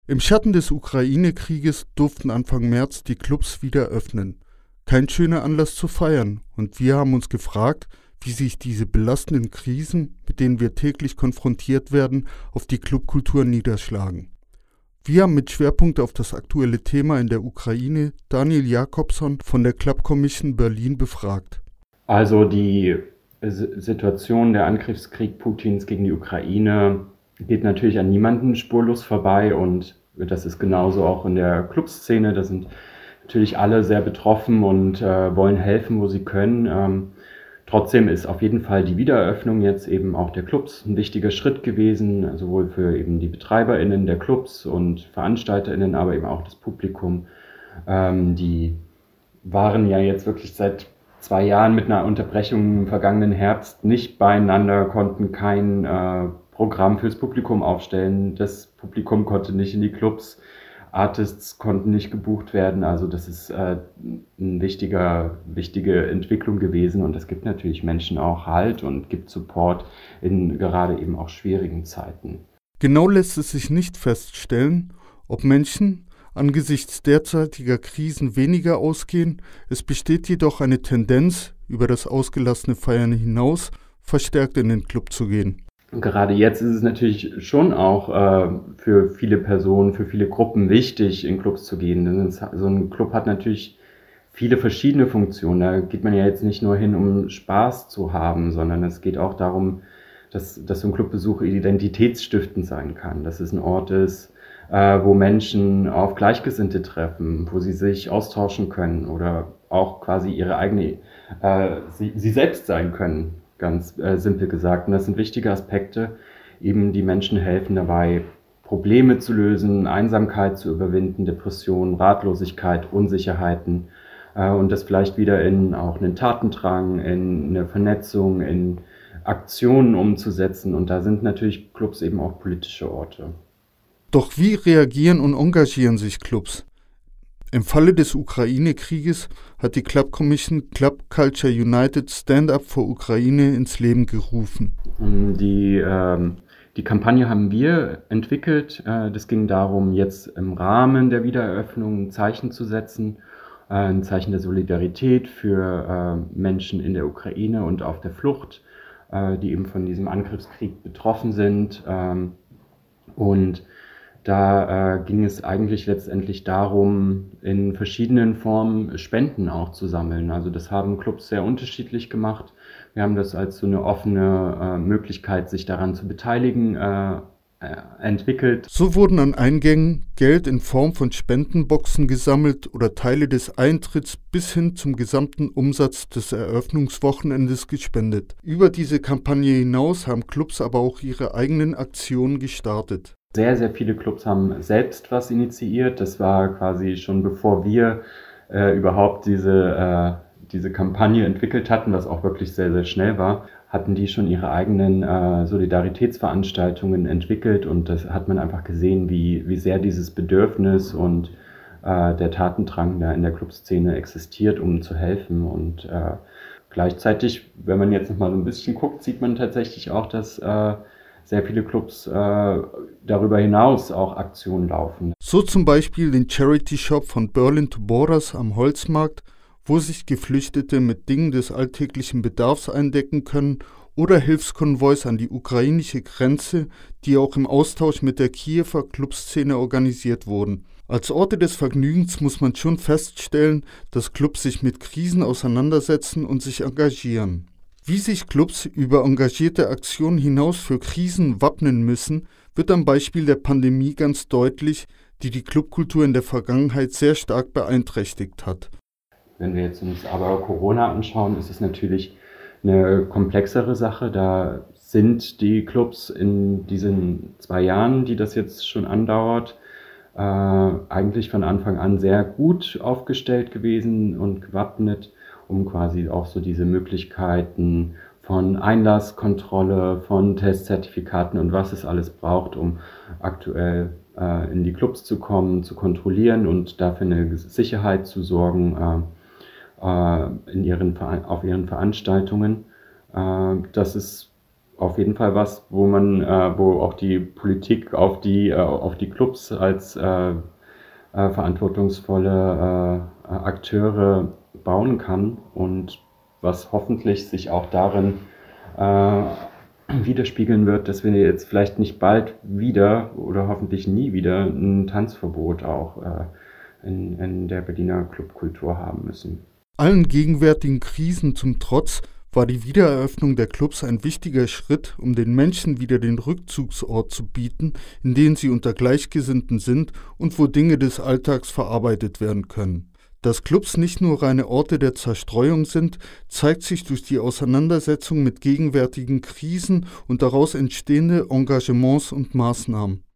Im Schatten des Ukraine-Krieges durften Anfang März die Clubs wieder öffnen. Kein schöner Anlass zu feiern, und wir haben uns gefragt, wie sich diese belastenden Krisen, mit denen wir täglich konfrontiert werden, auf die Clubkultur niederschlagen. Wir haben mit Schwerpunkt auf das aktuelle Thema in der Ukraine Daniel Jakobson von der Club Commission Berlin befragt. Also die Situation, der Angriffskrieg Putins gegen die Ukraine geht natürlich an niemanden spurlos vorbei, und das ist genauso auch in der Clubszene. Da sind natürlich alle sehr betroffen und wollen helfen, wo sie können. Trotzdem ist auf jeden Fall die Wiedereröffnung jetzt eben auch der Clubs ein wichtiger Schritt gewesen, sowohl für eben die BetreiberInnen der Clubs und VeranstalterInnen, aber eben auch das Publikum. Die waren ja jetzt wirklich seit 2 Jahren mit einer Unterbrechung im vergangenen Herbst nicht beieinander, konnten kein Programm fürs Publikum aufstellen. Das Publikum konnte nicht in die Clubs, Artists konnten nicht gebucht werden. Also das ist eine wichtige Entwicklung gewesen, und es gibt natürlich Menschen auch Halt und gibt Support in gerade eben auch schwierigen Zeiten. Genau lässt es sich nicht feststellen, ob Menschen angesichts derzeitiger Krisen weniger ausgehen. Es besteht jedoch eine Tendenz, über das ausgelassene Feiern hinaus verstärkt in den Club zu gehen. Gerade jetzt ist es natürlich schon auch für viele Personen, für viele Gruppen wichtig, in Clubs zu gehen. Denn so ein Club hat natürlich viele verschiedene Funktionen. Da geht man ja jetzt nicht nur hin, um Spaß zu haben, sondern es geht auch darum, dass so ein Clubbesuch identitätsstiftend sein kann. Dass es ein Ort ist, wo Menschen auf Gleichgesinnte treffen, wo sie sich austauschen können oder auch quasi ihre eigene, sie selbst sein können. Ganz simpel gesagt. Und das sind wichtige Aspekte, eben die Menschen helfen dabei, Probleme zu lösen, Einsamkeit zu überwinden, Depressionen, Ratlosigkeit, Unsicherheiten, und das vielleicht wieder in auch einen Tatendrang, in eine Vernetzung, in Aktionen umzusetzen. Und da sind natürlich Clubs eben auch politische Orte. Doch wie reagieren und engagieren sich Clubs? Im Falle des Ukraine-Krieges hat die Club Commission Club Culture United Stand Up for Ukraine ins Leben gerufen. Die Kampagne haben wir entwickelt. Das ging darum, jetzt im Rahmen der Wiedereröffnung ein Zeichen zu setzen, ein Zeichen der Solidarität für Menschen in der Ukraine und auf der Flucht, die eben von diesem Angriffskrieg betroffen sind. Und da ging es eigentlich letztendlich darum, in verschiedenen Formen Spenden auch zu sammeln. Also das haben Clubs sehr unterschiedlich gemacht. Wir haben das als so eine offene Möglichkeit, sich daran zu beteiligen, entwickelt. So wurden an Eingängen Geld in Form von Spendenboxen gesammelt oder Teile des Eintritts bis hin zum gesamten Umsatz des Eröffnungswochenendes gespendet. Über diese Kampagne hinaus haben Clubs aber auch ihre eigenen Aktionen gestartet. Sehr, sehr viele Clubs haben selbst was initiiert. Das war quasi schon bevor wir überhaupt diese Kampagne entwickelt hatten, was auch wirklich sehr, sehr schnell war, hatten die schon ihre eigenen Solidaritätsveranstaltungen entwickelt, und das hat man einfach gesehen, wie sehr dieses Bedürfnis und der Tatendrang da in der Clubszene existiert, um zu helfen. Und gleichzeitig, wenn man jetzt nochmal so ein bisschen guckt, sieht man tatsächlich auch, dass sehr viele Clubs darüber hinaus auch Aktionen laufen. So zum Beispiel den Charity Shop von Berlin to Borders am Holzmarkt, wo sich Geflüchtete mit Dingen des alltäglichen Bedarfs eindecken können, oder Hilfskonvois an die ukrainische Grenze, die auch im Austausch mit der Kiewer Clubszene organisiert wurden. Als Orte des Vergnügens muss man schon feststellen, dass Clubs sich mit Krisen auseinandersetzen und sich engagieren. Wie sich Clubs über engagierte Aktionen hinaus für Krisen wappnen müssen, wird am Beispiel der Pandemie ganz deutlich, die die Clubkultur in der Vergangenheit sehr stark beeinträchtigt hat. Wenn wir jetzt uns aber Corona anschauen, ist es natürlich eine komplexere Sache. Da sind die Clubs in diesen 2 Jahren, die das jetzt schon andauert, eigentlich von Anfang an sehr gut aufgestellt gewesen und gewappnet, um quasi auch so diese Möglichkeiten von Einlasskontrolle, von Testzertifikaten und was es alles braucht, um aktuell in die Clubs zu kommen, zu kontrollieren und dafür eine Sicherheit zu sorgen auf ihren Veranstaltungen. Das ist auf jeden Fall was, wo auch die Politik auf die Clubs als verantwortungsvolle Akteure bauen kann und was hoffentlich sich auch darin widerspiegeln wird, dass wir jetzt vielleicht nicht bald wieder oder hoffentlich nie wieder ein Tanzverbot auch in der Berliner Clubkultur haben müssen. Allen gegenwärtigen Krisen zum Trotz war die Wiedereröffnung der Clubs ein wichtiger Schritt, um den Menschen wieder den Rückzugsort zu bieten, in dem sie unter Gleichgesinnten sind und wo Dinge des Alltags verarbeitet werden können. Dass Clubs nicht nur reine Orte der Zerstreuung sind, zeigt sich durch die Auseinandersetzung mit gegenwärtigen Krisen und daraus entstehende Engagements und Maßnahmen.